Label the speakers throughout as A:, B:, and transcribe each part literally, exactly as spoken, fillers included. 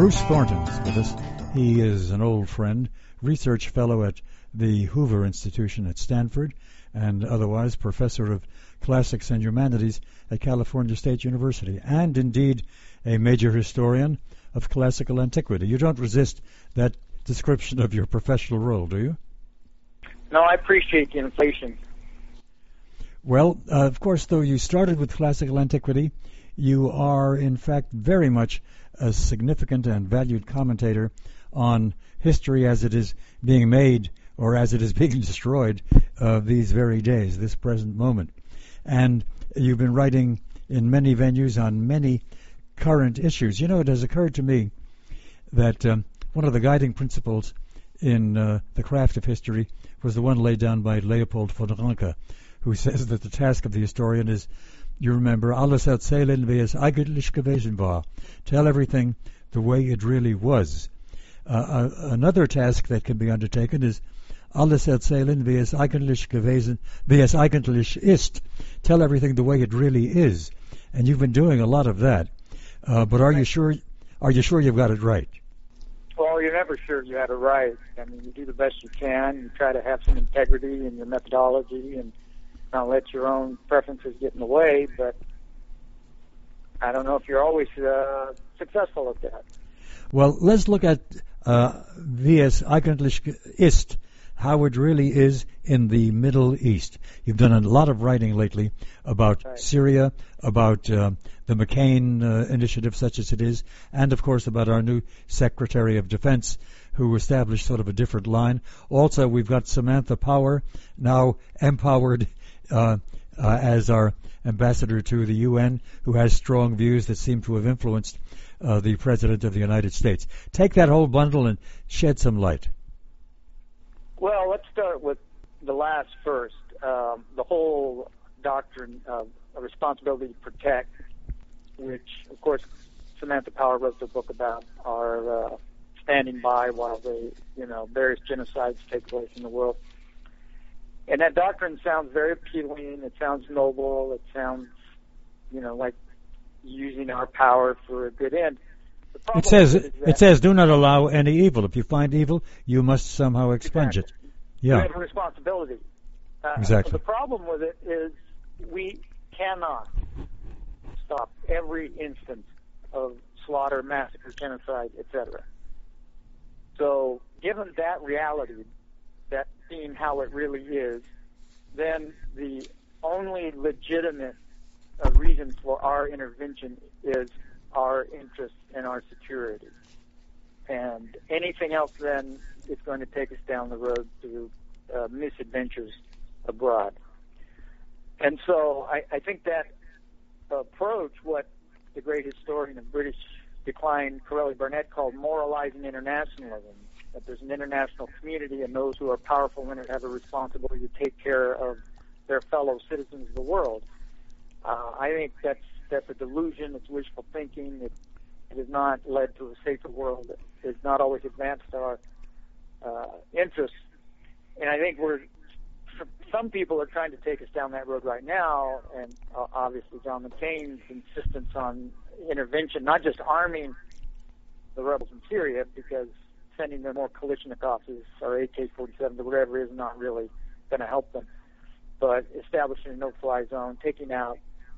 A: Bruce Thornton's with us. He is an old friend, research fellow at the Hoover Institution at Stanford, and otherwise professor of classics and humanities at California State University, and indeed a major historian of classical antiquity. You don't resist that description of your professional role, do you?
B: No, I appreciate the inflation.
A: Well, uh, of course, though you started with classical antiquity, you are, in fact, very much a significant and valued commentator on history as it is being made or as it is being destroyed uh, these very days, this present moment. And you've been writing in many venues on many current issues. You know, it has occurred to me that um, one of the guiding principles in uh, the craft of history was the one laid down by Leopold von Ranke, who says that the task of the historian is, you remember, alles erzählen, wie es eigentlich gewesen war. Tell everything the way it really was. Uh, uh, another task that can be undertaken is alles erzählen, wie es eigentlich gewesen, wie es eigentlich ist. Tell everything the way it really is. And you've been doing a lot of that. Uh, but are you sure? Are you sure you've got it right?
B: Well, you're never sure you have it right. I mean, you do the best you can. You try to have some integrity in your methodology and not let your own preferences get in the way, but I don't know if you're always uh, successful at that.
A: Well, let's look at uh, wie es eigentlich ist, how it really is in the Middle East. You've done a lot of writing lately about
B: right.
A: Syria, about uh, the McCain uh, initiative, such as it is, and, of course, about our new Secretary of Defense, who established sort of a different line. Also, we've got Samantha Power, now empowered Uh, uh, as our ambassador to the U N, who has strong views that seem to have influenced uh, the President of the United States. Take that whole bundle and shed some light.
B: Well, let's start with the last first. Um, the whole doctrine of a responsibility to protect, which, of course, Samantha Power wrote the book about, are uh, standing by while the, you know, various genocides take place in the world. And that doctrine sounds very appealing. It sounds noble. It sounds, you know, like using our power for a good end.
A: It says, it says, do not allow any evil. If you find evil, you must somehow expunge
B: exactly.
A: it. Yeah.
B: We have a responsibility. Uh,
A: exactly.
B: The problem with it is we cannot stop every instance of slaughter, massacre, genocide, et cetera. So given that reality, that being how it really is, then the only legitimate uh, reason for our intervention is our interest and our security. And anything else then is going to take us down the road to uh, misadventures abroad. And so I, I think that approach, what the great historian of British decline, Corelli Barnett, called moralizing internationalism, that there's an international community and those who are powerful in it have a responsibility to take care of their fellow citizens of the world. Uh, I think that's that's a delusion. It's wishful thinking. It, it has not led to a safer world. It has not always advanced our uh, interests. And I think we're some people are trying to take us down that road right now, and uh, obviously John McCain's insistence on intervention, not just arming the rebels in Syria, because sending them more Kalashnikovs or A K forty-sevens or whatever is not really going to help them, but establishing a no-fly zone, taking out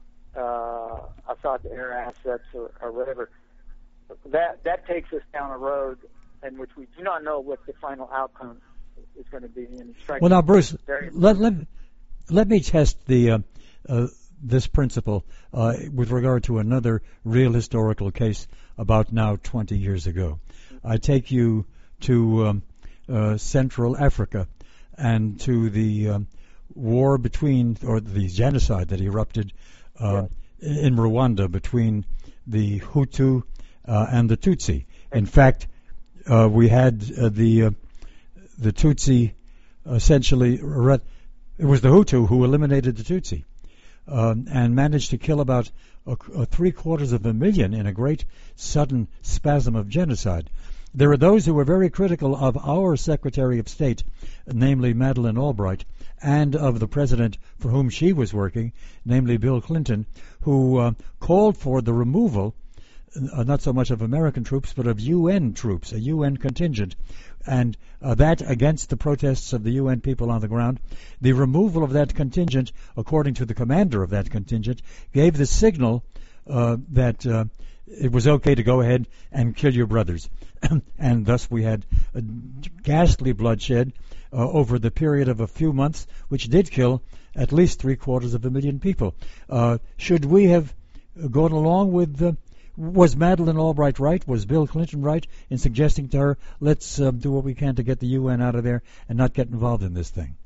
B: uh, Assad air assets or, or whatever, that that takes us down a road in which we do not know what the final outcome is going to be. And
A: well, now, Bruce, let, let, let me test the uh, uh, this principle uh, with regard to another real historical case about now twenty years ago. I take you to um, uh, Central Africa and to the um, war between, or the genocide that erupted uh, yeah. in Rwanda between the Hutu uh, and the Tutsi. In fact, uh, we had uh, the uh, the Tutsi essentially, it was the Hutu who eliminated the Tutsi um, and managed to kill about a, a three quarters of a million in a great sudden spasm of genocide. There are those who were very critical of our Secretary of State, namely Madeleine Albright, and of the president for whom she was working, namely Bill Clinton, who uh, called for the removal uh, not so much of American troops, but of U N troops, a U N contingent. And uh, that, against the protests of the U N people on the ground, the removal of that contingent, according to the commander of that contingent, gave the signal uh, that uh, it was okay to go ahead and kill your brothers. And thus we had a ghastly bloodshed uh, over the period of a few months, which did kill at least three quarters of a million people. Uh, should we have gone along with... Uh, was Madeleine Albright right? Was Bill Clinton right in suggesting to her, let's uh, do what we can to get the U N out of there and not get involved in this thing?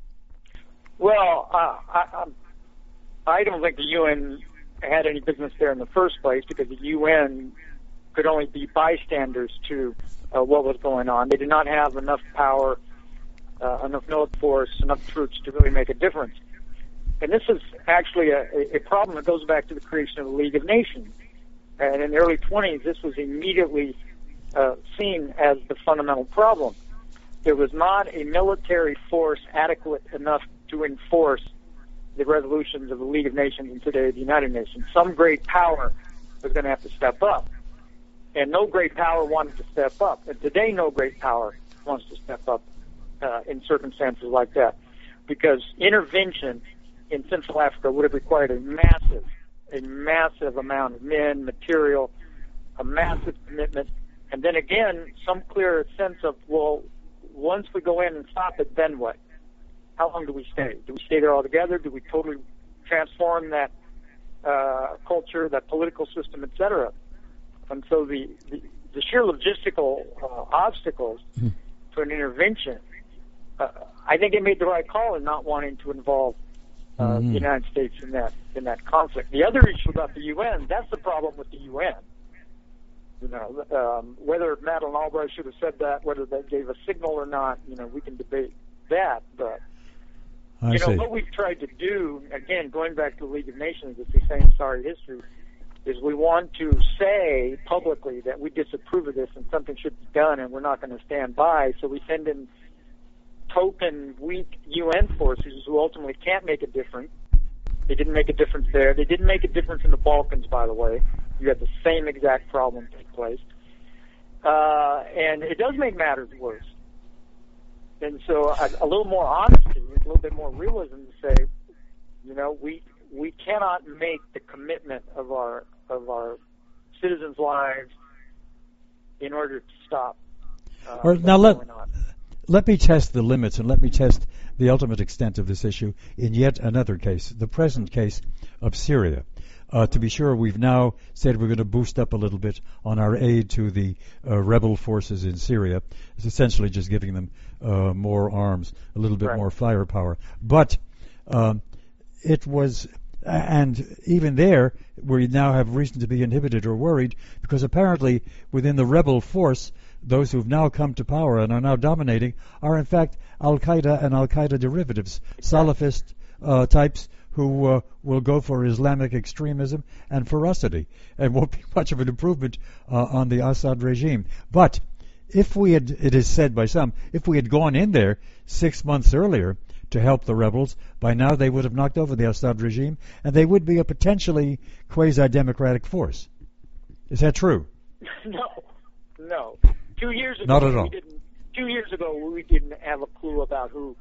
B: Well, uh, I, I don't think the U N had any business there in the first place, because the U N could only be bystanders to uh, what was going on. They did not have enough power, uh, enough military force, enough troops to really make a difference. And this is actually a, a problem that goes back to the creation of the League of Nations. And in the early twenties, this was immediately uh, seen as the fundamental problem. There was not a military force adequate enough to enforce the resolutions of the League of Nations and today the United Nations. Some great power was going to have to step up. And no great power wanted to step up. And today no great power wants to step up uh, in circumstances like that. Because intervention in Central Africa would have required a massive a massive amount of men, material, a massive commitment, and then again, some clear sense of, well, once we go in and stop it, then what? How long do we stay? Do we stay there altogether? Do we totally transform that uh, culture, that political system, et cetera? And so the, the, the sheer logistical uh, obstacles mm-hmm. to an intervention, uh, I think it made the right call in not wanting to involve Uh, mm-hmm. the United States in that in that conflict. The other issue about the U N, that's the problem with the U N. You know, um, whether Madeleine Albright should have said that, whether that gave a signal or not, you know, we can debate that. But
A: I
B: you know,
A: see.
B: what we've tried to do, again, going back to the League of Nations, it's the same sorry history, is we want to say publicly that we disapprove of this and something should be done, and we're not going to stand by. So we send in token weak U N forces who ultimately can't make a difference. They didn't make a difference there. They didn't make a difference in the Balkans, by the way. You had the same exact problem take place. Uh, and it does make matters worse. And so a, a little more honesty, a little bit more realism to say, you know, we we cannot make the commitment of our of our citizens' lives in order to stop uh,
A: or, now let,
B: going on.
A: Let me test the limits and let me test the ultimate extent of this issue in yet another case, the present case of Syria. Uh, to be sure, we've now said we're going to boost up a little bit on our aid to the uh, rebel forces in Syria. It's essentially just giving them uh, more arms, a little bit
B: right.
A: more firepower. But um, it was, and even there, we now have reason to be inhibited or worried, because apparently within the rebel force, those who've now come to power and are now dominating are in fact Al-Qaeda and Al-Qaeda derivatives, Salafist uh, types who uh, will go for Islamic extremism and ferocity, and won't be much of an improvement uh, on the Assad regime. But if we had, it is said by some, if we had gone in there six months earlier to help the rebels, by now they would have knocked over the Assad regime, and they would be a potentially quasi-democratic force. Is that true?
B: No, no. Two years ago,
A: Not at all.
B: We didn't, two years ago, we didn't have a clue about who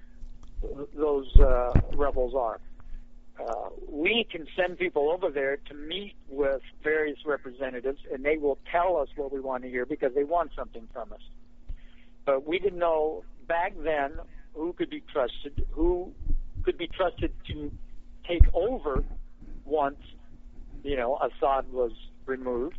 B: those uh, rebels are. Uh, we can send people over there to meet with various representatives, and they will tell us what we want to hear because they want something from us. But we didn't know back then who could be trusted, who could be trusted to take over once, you know, Assad was removed.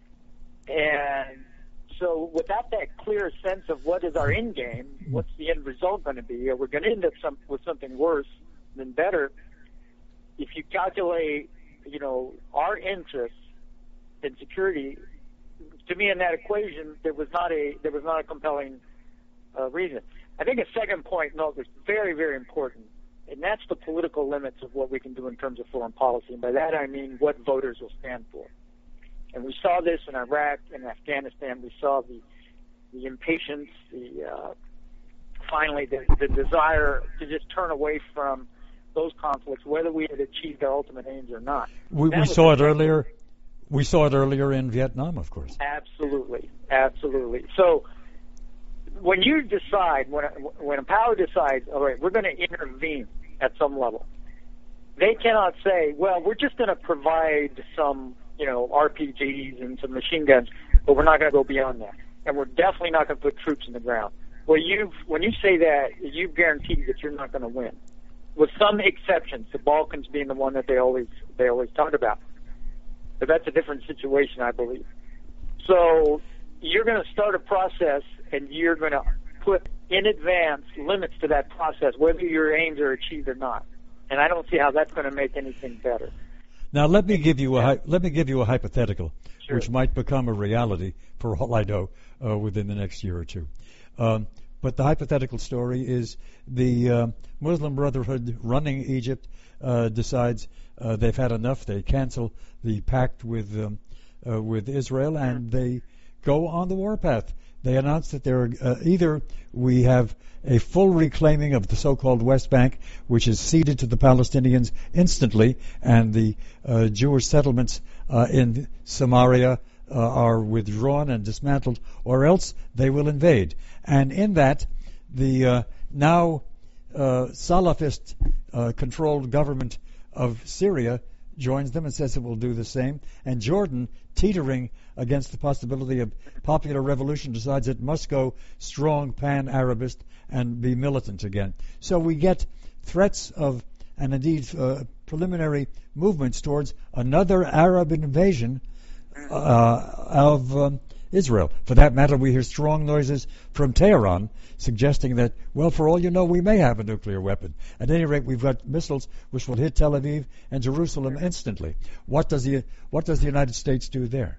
B: And so without that clear sense of what is our end game, what's the end result going to be, or we're going to end up some, with something worse than better, if you calculate, you know, our interests in security, to me in that equation, there was not a there was not a compelling uh, reason. I think a second point, note, was very, very important, and that's the political limits of what we can do in terms of foreign policy. And by that I mean what voters will stand for. And we saw this in Iraq and Afghanistan. We saw the the impatience, the uh, finally the, the desire to just turn away from those conflicts, whether we had achieved our ultimate aims or not.
A: We, we saw it earlier. We saw it earlier in Vietnam, of course.
B: Absolutely, absolutely. So when you decide, when a, when a power decides, all right, we're going to intervene at some level, they cannot say, well, we're just going to provide some, you know, R P Gs and some machine guns, but we're not going to go beyond that. And we're definitely not going to put troops in the ground. Well, you've, when you say that, you've guaranteed that you're not going to win. With some exceptions, the Balkans being the one that they always, they always talk about. But that's a different situation, I believe. So you're going to start a process, and you're going to put in advance limits to that process, whether your aims are achieved or not. And I don't see how that's going to make anything better.
A: Now, let me give you a hy- let me give you a hypothetical,
B: Sure.
A: which might become a reality for all I know uh, within the next year or two. Um, but the hypothetical story is the uh, Muslim Brotherhood running Egypt uh, decides uh, they've had enough. They cancel the pact with um, uh, with Israel, and they go on the warpath. They announce that they're uh, either we have a full reclaiming of the so-called West Bank, which is ceded to the Palestinians instantly, and the uh, Jewish settlements uh, in Samaria uh, are withdrawn and dismantled, or else they will invade. And in that, the uh, now uh, Salafist-controlled uh, government of Syria joins them and says it will do the same. And Jordan, teetering against the possibility of popular revolution, decides it must go strong pan-Arabist and be militant again. So we get threats of, and indeed uh, preliminary movements towards another Arab invasion uh, of um, Israel. For that matter, we hear strong noises from Tehran suggesting that, well, for all you know, we may have a nuclear weapon. At any rate, we've got missiles which will hit Tel Aviv and Jerusalem instantly. What does the what does the United States do there?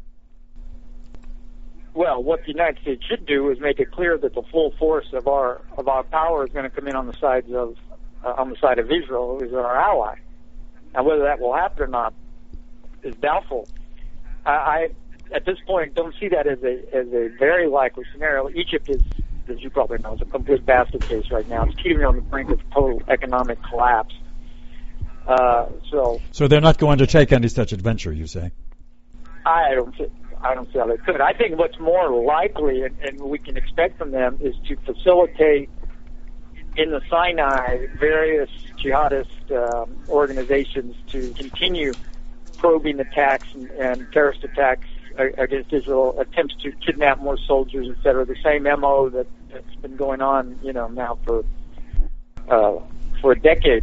B: Well, what the United States should do is make it clear that the full force of our of our power is going to come in on the sides of uh, on the side of Israel, who is our ally. Now, whether that will happen or not is doubtful. I, I at this point don't see that as a as a very likely scenario. Egypt is, as you probably know, is a complete basket case right now. It's teetering on the brink of total economic collapse. Uh, so,
A: so they're not going to take any such adventure, you say?
B: I don't see, I don't see how they could. I think what's more likely, and, and we can expect from them, is to facilitate in the Sinai various jihadist um, organizations to continue probing attacks and, and terrorist attacks against Israel, attempts to kidnap more soldiers, et cetera. The same M O that, that's been going on, you know, now for uh, for a decade.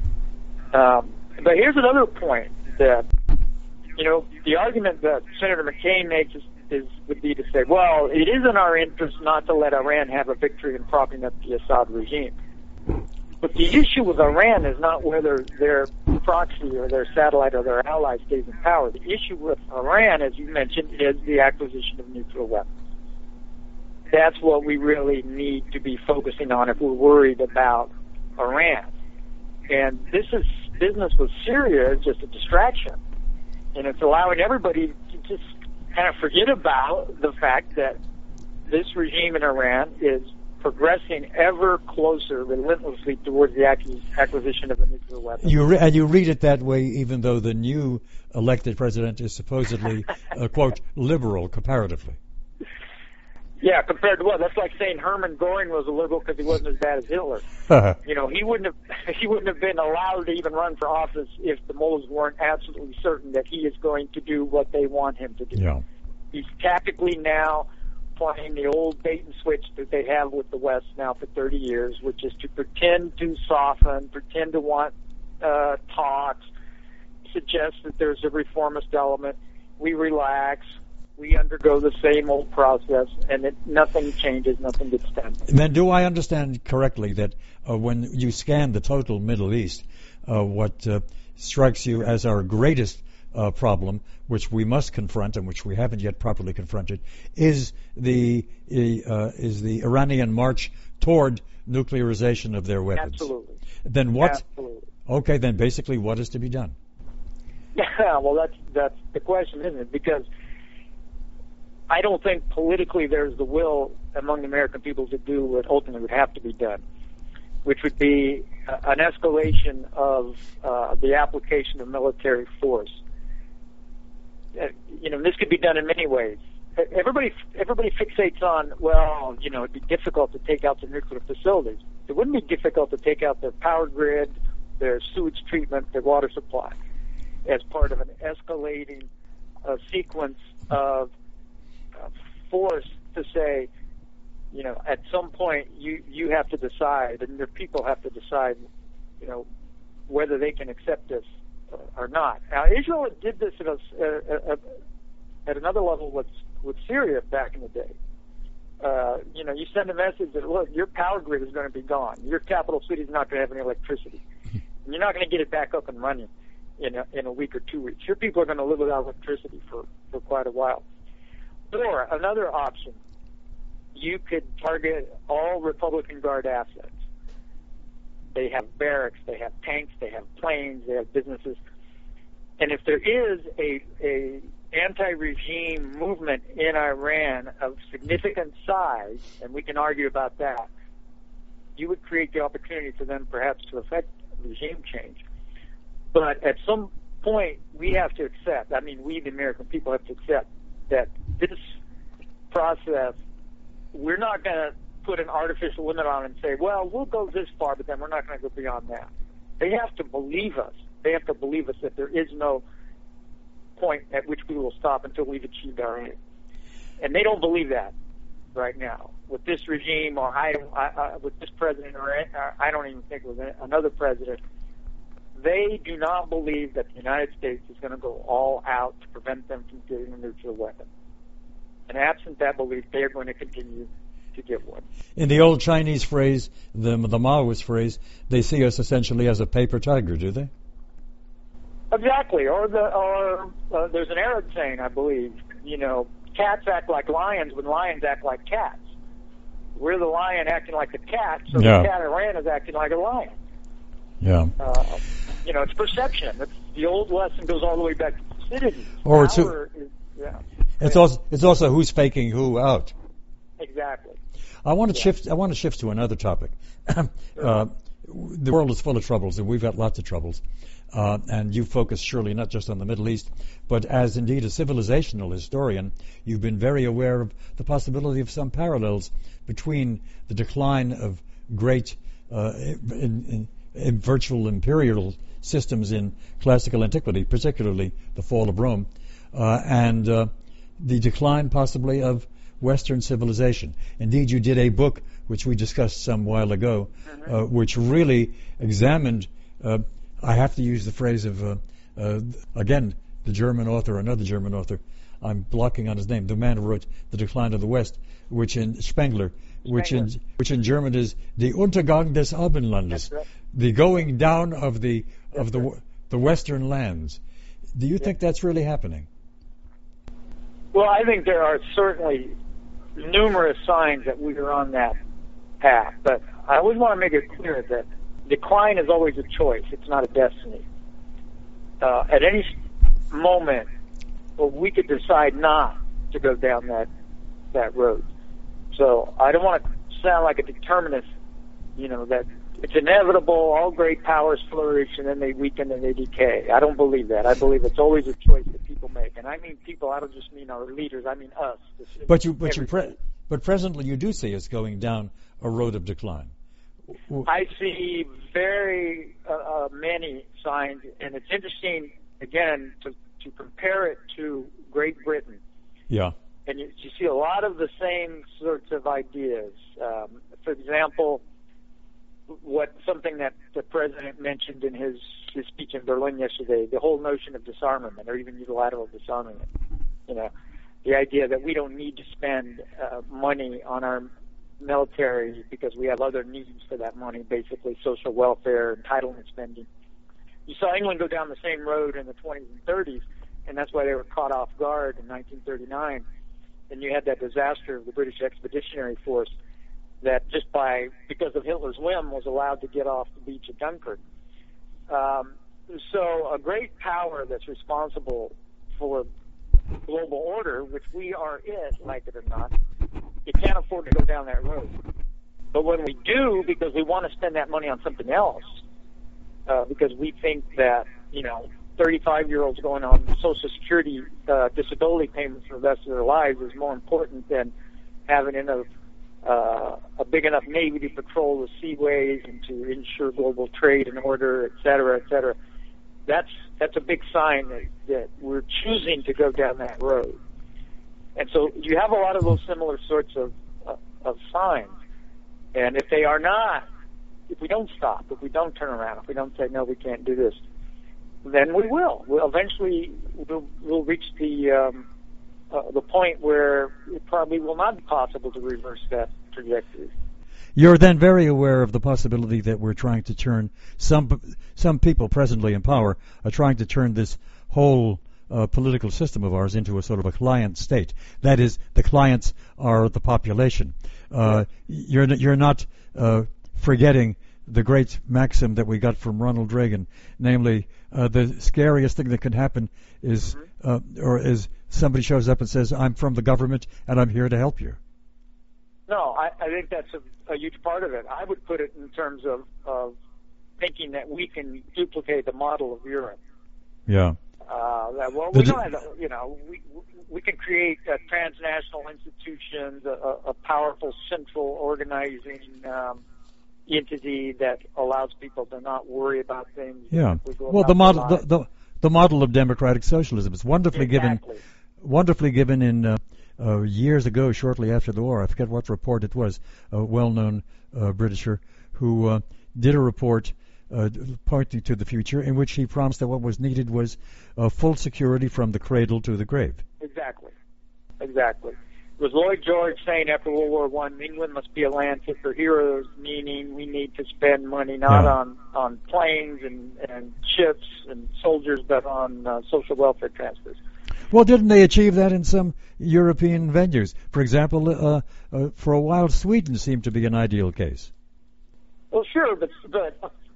B: Um, but here's another point that, you know, the argument that Senator McCain makes is, is would be to say, well, it is in our interest not to let Iran have a victory in propping up the Assad regime. But the issue with Iran is not whether their proxy or their satellite or their ally stays in power. The issue with Iran, as you mentioned, is the acquisition of nuclear weapons. That's what we really need to be focusing on if we're worried about Iran. And this is business with Syria is just a distraction. And it's allowing everybody to just kind of forget about the fact that this regime in Iran is progressing ever closer, relentlessly, towards the acquisition of a nuclear weapon.
A: You re- and you read it that way, even though the new elected president is supposedly, uh, quote, liberal comparatively.
B: Yeah, compared to what? That's like saying Hermann Goring was a liberal because he wasn't as bad as Hitler. You know, he wouldn't have he wouldn't have been allowed to even run for office if the mullahs weren't absolutely certain that he is going to do what they want him to do.
A: Yeah.
B: He's tactically now playing the old bait and switch that they have with the West now for thirty years, which is to pretend to soften, pretend to want uh, talks, suggest that there's a reformist element. We relax. We undergo the same old process, and it, nothing changes, nothing gets done.
A: Then do I understand correctly that uh, when you scan the total Middle East, uh, what uh, strikes you as our greatest uh, problem, which we must confront and which we haven't yet properly confronted, is the uh, is the Iranian march toward nuclearization of their weapons?
B: Absolutely.
A: Then what?
B: Absolutely.
A: Okay, then basically what is to be done?
B: Yeah, well, that's that's the question, isn't it? Because I don't think politically there's the will among the American people to do what ultimately would have to be done, which would be uh, an escalation of uh, the application of military force. Uh, you know, this could be done in many ways. Everybody, everybody fixates on, well, you know, it'd be difficult to take out the nuclear facilities. It wouldn't be difficult to take out their power grid, their sewage treatment, their water supply, as part of an escalating uh, sequence of uh, force to say, you know, at some point you, you have to decide, and your people have to decide, you know, whether they can accept this or not. Now, Israel did this at, a, a, a, at another level with, with Syria back in the day. Uh, you know, you send a message that, look, your power grid is going to be gone. Your capital city is not going to have any electricity. And you're not going to get it back up and running in a, in a week or two weeks. Your people are going to live without electricity for, for quite a while. Or another option, you could target all Republican Guard assets. They have barracks, they have tanks, they have planes, they have businesses. And if there is a, a anti-regime movement in Iran of significant size, and we can argue about that, you would create the opportunity for them perhaps to affect regime change. But at some point, we have to accept, I mean, we, the American people, have to accept that this process, we're not going to put an artificial limit on it and say, well, we'll go this far, but then we're not going to go beyond that. They have to believe us. They have to believe us that there is no point at which we will stop until we've achieved our aim. And they don't believe that right now. With this regime, or I, I, I, with this president, or I don't even think with another president, they do not believe that the United States is going to go all out to prevent them from getting a nuclear weapon. And absent that belief, they are going to continue to get one.
A: In the old Chinese phrase, the, the Maoist phrase, they see us essentially as a paper tiger, do they?
B: Exactly. Or the or uh, there's an Arab saying, I believe, you know, cats act like lions when lions act like cats. We're the lion acting like the cat, so yeah. The cat in Iran is acting like a lion.
A: Yeah.
B: Uh, you know, it's perception. It's, the old lesson goes all the way back to Thucydides.
A: Or it's who,
B: is, yeah.
A: It's also it's also who's faking who out.
B: Exactly.
A: I want to
B: yeah.
A: shift. I want to shift to another topic.
B: Sure.
A: uh, the world is full of troubles, and we've got lots of troubles. Uh, and you focus surely not just on the Middle East, but as indeed a civilizational historian, you've been very aware of the possibility of some parallels between the decline of great uh, in, in, in virtual imperial systems in classical antiquity, particularly the fall of Rome, uh, and uh, the decline possibly of Western civilization. Indeed, you did a book which we discussed some while ago, mm-hmm. uh, which really examined, uh, I have to use the phrase of, uh, uh, again, the German author, another German author, I'm blocking on his name, the man who wrote The Decline of the West, which in Spengler, which in which in German is the Untergang des Abendlandes, right. The going down of the that's of the right. the Western lands. Do you yeah. think that's really happening?
B: Well, I think there are certainly numerous signs that we are on that path, but I always want to make it clear that decline is always a choice. It's not a destiny. Uh, at any moment, well, we could decide not to go down that that road. So I don't want to sound like a determinist, you know, that it's inevitable, all great powers flourish and then they weaken and they decay. I don't believe that. I believe it's always a choice that people make. And I mean people, I don't just mean our leaders, I mean us.
A: But you, but you, pre- but presently you do see us going down a road of decline.
B: I see very uh, uh, many signs, and it's interesting, again, to, to compare it to Great Britain.
A: Yeah.
B: And you, you see a lot of the same sorts of ideas. Um, for example, what something that the president mentioned in his, his speech in Berlin yesterday, the whole notion of disarmament, or even unilateral disarmament. You know, the idea that we don't need to spend uh, money on our military because we have other needs for that money, basically social welfare, entitlement spending. You saw England go down the same road in the twenties and thirties, and that's why they were caught off guard in nineteen thirty-nine. And you had that disaster of the British Expeditionary Force that just by, because of Hitler's whim, was allowed to get off the beach at Dunkirk. Um, so a great power that's responsible for global order, which we are it, like it or not, you can't afford to go down that road. But when we do, because we want to spend that money on something else, uh, because we think that, you know, thirty-five-year-olds going on Social Security uh, disability payments for the rest of their lives is more important than having enough, uh, a big enough Navy to patrol the seaways and to ensure global trade and order, et cetera, et cetera. That's, that's a big sign that, that we're choosing to go down that road. And so you have a lot of those similar sorts of, uh, of signs. And if they are not, if we don't stop, if we don't turn around, if we don't say, no, we can't do this, then we will. We'll eventually we'll, we'll reach the um, uh, the point where it probably will not be possible to reverse that trajectory.
A: You're then very aware of the possibility that we're trying to turn some some people presently in power are trying to turn this whole uh, political system of ours into a sort of a client state. That is, the clients are the population. Uh, you're you're not uh, forgetting the great maxim that we got from Ronald Reagan, namely, uh, the scariest thing that can happen is, uh, or is somebody shows up and says, "I'm from the government and I'm here to help you."
B: No, I, I think that's a, a huge part of it. I would put it in terms of, of thinking that we can duplicate the model of Europe.
A: Yeah.
B: Uh, that, well, we don't have, you know, we we can create uh, transnational institutions, a, a powerful central organizing um, entity that allows people to not worry about things.
A: Yeah. We well, the model, the, the the model of democratic socialism is wonderfully
B: exactly.
A: given, wonderfully given in. Uh, Uh, years ago, shortly after the war, I forget what report it was, a well-known uh, Britisher who uh, did a report uh, pointing to the future in which he promised that what was needed was uh, full security from the cradle to the grave.
B: Exactly. Exactly. It was Lloyd George saying after World War One, England must be a land fit for heroes, meaning we need to spend money not
A: Yeah.
B: on, on planes and, and ships and soldiers, but on uh, social welfare transfers.
A: Well, didn't they achieve that in some European venues? For example, uh, uh, for a while, Sweden seemed to be an ideal case.
B: Well, sure, but but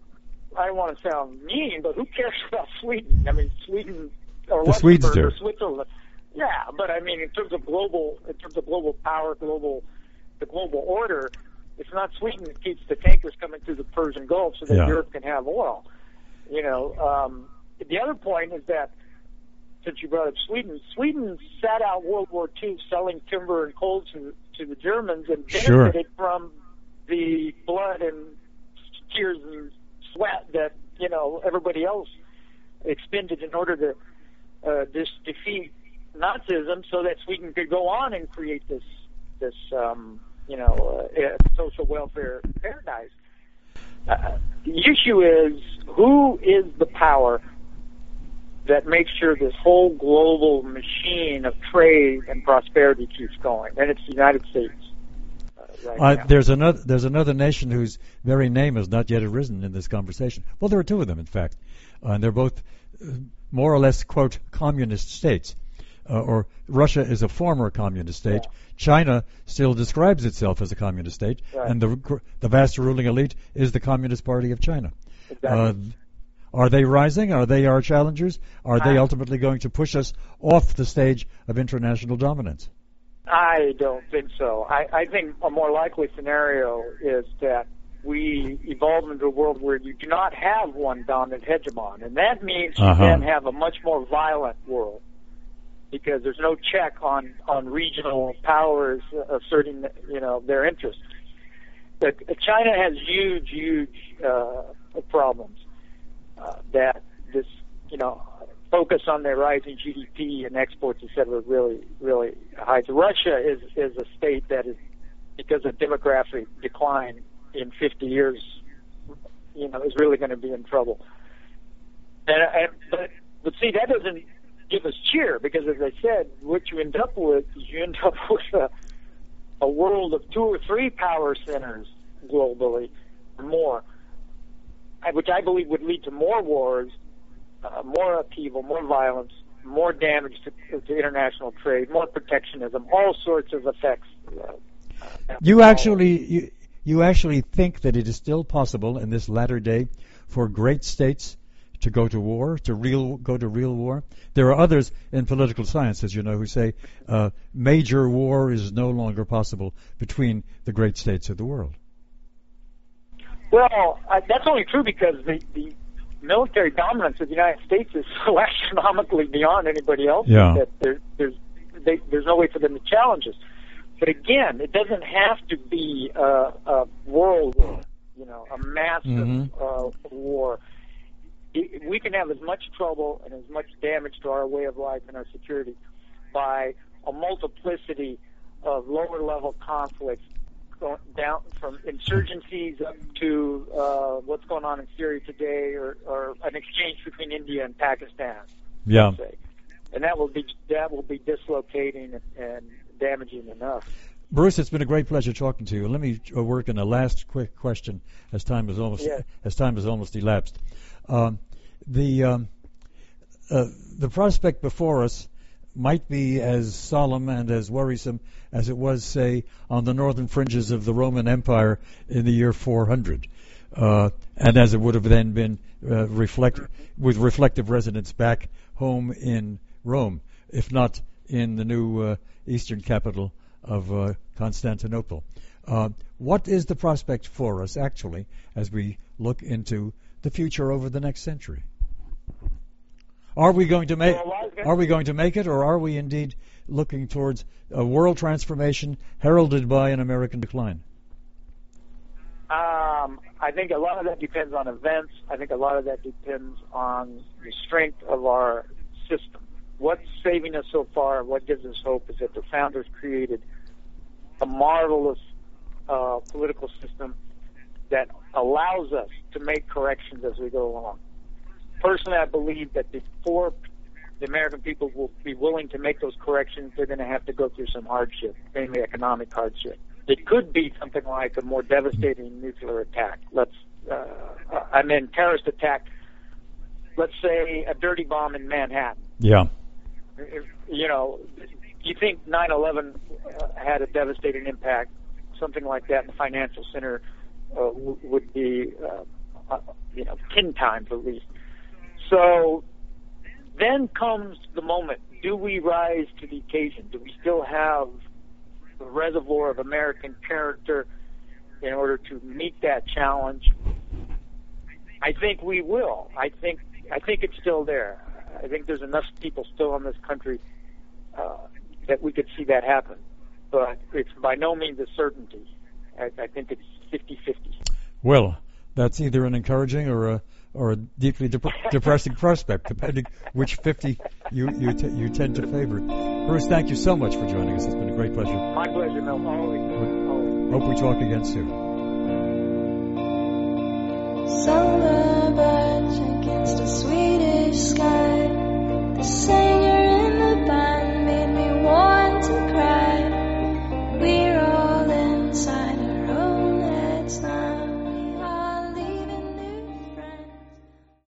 B: I don't want to sound mean, but who cares about Sweden? I mean, Sweden or
A: The Swedes
B: Luxembourg
A: do.
B: or Switzerland. Yeah, but I mean, in terms of global, in terms of global power, global, the global order, it's not Sweden that keeps the tankers coming through the Persian Gulf so that
A: Yeah.
B: Europe can have oil. You know, um, the other point is that, since you brought up Sweden, Sweden sat out World War Two selling timber and coal to, to the Germans and
A: Sure.
B: benefited from the blood and tears and sweat that, you know, everybody else expended in order to uh, dis- defeat Nazism so that Sweden could go on and create this, this um, you know, uh, social welfare paradise. Uh, the issue is, who is the power that makes sure this whole global machine of trade and prosperity keeps going? And it's the United States. Uh, right
A: Uh,
B: now.
A: there's another there's another nation whose very name has not yet arisen in this conversation. Well, there are two of them, in fact, uh, and they're both uh, more or less, quote, communist states. Uh, or Russia is a former communist state.
B: Yeah.
A: China still describes itself as a communist state,
B: Right.
A: and the the vast ruling elite is the Communist Party of China.
B: Exactly.
A: Uh, are they rising? Are they our challengers? Are they
B: I-
A: ultimately going to push us off the stage of international dominance?
B: I don't think so. I, I think a more likely scenario is that we evolve into a world where you do not have one dominant hegemon, and that means you
A: Uh-huh.
B: then have a much more violent world because there's no check on, on regional powers asserting, you know, their interests. But China has huge, huge uh, problems uh, that this, you know, focus on their rising G D P and exports, et cetera, really, really hides. Russia is, is a state that is, because of demographic decline in fifty years, you know, is really going to be in trouble. And, and but, but see, that doesn't give us cheer because, as I said, what you end up with is you end up with a, a world of two or three power centers globally, or more, which I believe would lead to more wars, uh, more upheaval, more violence, more damage to, to international trade, more protectionism, all sorts of effects. Uh, uh,
A: You actually you, you actually think that it is still possible in this latter day for great states to go to war, to real go to real war? There are others in political science, as you know, who say uh, major war is no longer possible between the great states of the world.
B: Well, uh, that's only true because the, the military dominance of the United States is so astronomically beyond anybody else
A: Yeah.
B: that there, there's they, there's no way for them to challenge us. But again, it doesn't have to be a, a world war, you know, a massive
A: Mhm.
B: uh, war. It, we can have as much trouble and as much damage to our way of life and our security by a multiplicity of lower-level conflicts, going down from insurgencies up to uh, what's going on in Syria today, or, or an exchange between India and Pakistan.
A: Yeah.
B: let's say. And that will be that will be dislocating and damaging enough.
A: Bruce, it's been a great pleasure talking to you. Let me uh, work on a last quick question, as time is almost
B: Yes.
A: as time has almost elapsed. Um, the um, uh, the prospect before us might be as solemn and as worrisome as it was, say, on the northern fringes of the Roman Empire in the year four hundred, uh, and as it would have then been uh, reflect with reflective resonance back home in Rome, if not in the new uh, eastern capital of uh, Constantinople. Uh, what is the prospect for us, actually, as we look into the future over the next century? Are we going to make? Are we going to make it, or are we indeed looking towards a world transformation heralded by an American decline?
B: Um, I think a lot of that depends on events. I think a lot of that depends on the strength of our system. What's saving us so far, what gives us hope, is that the founders created a marvelous uh, political system that allows us to make corrections as we go along. Personally, I believe that before the American people will be willing to make those corrections, they're going to have to go through some hardship, mainly economic hardship. It could be something like a more devastating nuclear attack. Let's, uh, I mean, terrorist attack. Let's say a dirty bomb in Manhattan.
A: Yeah.
B: If, you know, you think nine eleven uh, had a devastating impact? Something like that in the financial center uh, w- would be, uh, uh, you know, ten times at least. So then comes the moment. Do we rise to the occasion? Do we still have the reservoir of American character in order to meet that challenge? I think we will. I think I think it's still there. I think there's enough people still in this country uh, that we could see that happen. But it's by no means a certainty. I, I think it's fifty-fifty.
A: Well, that's either an encouraging or a or a deeply dep- depressing prospect, depending which fifty you you, t- you tend to favor. Bruce, thank you so much for joining us. It's been a great pleasure.
B: My pleasure, Mel. Always. Always.
A: Hope we talk again soon.
C: Summer birds against a Swedish sky.